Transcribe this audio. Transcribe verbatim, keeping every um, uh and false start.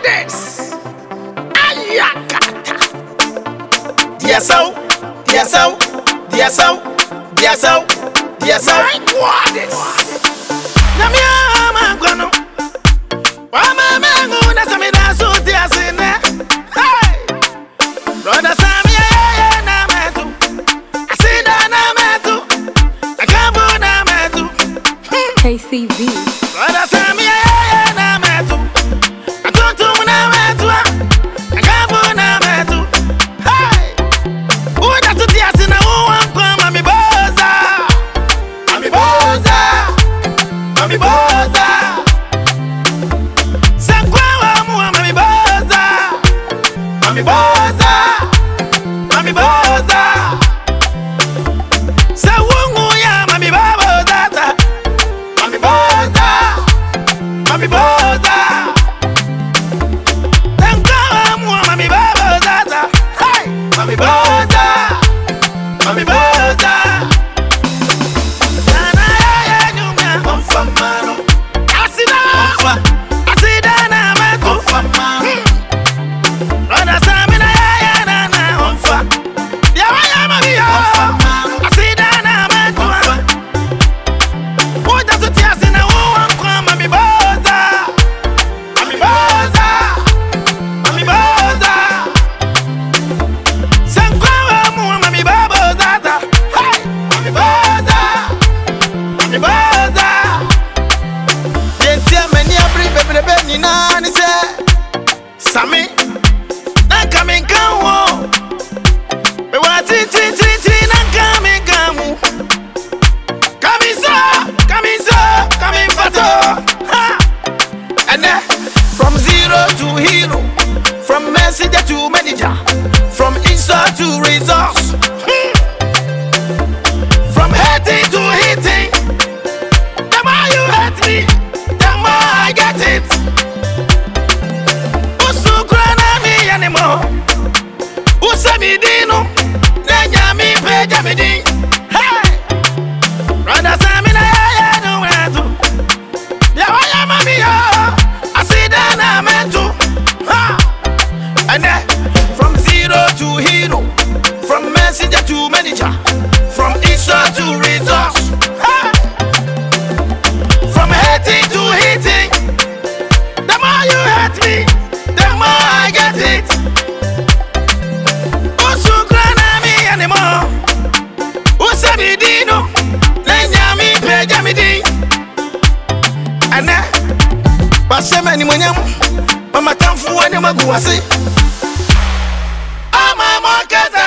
goddess. Ayakata. Dear so, dear so, dear so, dear so, dear so. My goddess. Namia Mangono. Wama Mango, that's a medaso, dear sinner. Hey, brother Samia, Nametu. I see that Nametu. I can't put Nametu. K C B. Brother Samia, Nametu. I don't do Nametu. I can't put Nametu. Hey, who that's the dear sinner who won't come, Mammy Boza. Mammy Boza. Mammy Boza. Mami Boza, Mami Boza, Mami Boza. Sawungu ya Mami Boza, Mami Boza, Mami Boza. Tankawa mua Mami Boza, hey, Mami Boza, Mami Boza. Nana ya nyumya, omfa mano, asida, omfa, asida na metu. Brother Samina ya na na onfa. Ya wa ya ma biyo. Asida na metua. Uja tutiasi na uwa kwa Mami Boza. Mami Boza. Mami Boza. Sankwa wa muwa Mami Boza. Hey, Mami Boza. Mami Boza. Jentia meni abri bebrebe ni nani se. Sami. Coming come me want it it it it and coming come coming so coming so coming fato ha and then from zero to hero, from messenger to manager, from insult to resource, hmm. From hating to hitting. The more you hate me, the more I get it. Anymore. Usami dino, nenya mi peja mi din. Hey, brother Samina ya no wetu. Ya waya mami yo, asida na metu. Ha, and then from zero to hero, from messenger to manager, from insult to resource. Hey, from hating to hitting. The more you hate me, the more I get it. Usukrana mi anymore. Usami dino, nenya mi peja mi din. Ane, pasema ni mwenyamu, mama tamfu wani maguwasi. Ama mwakaza.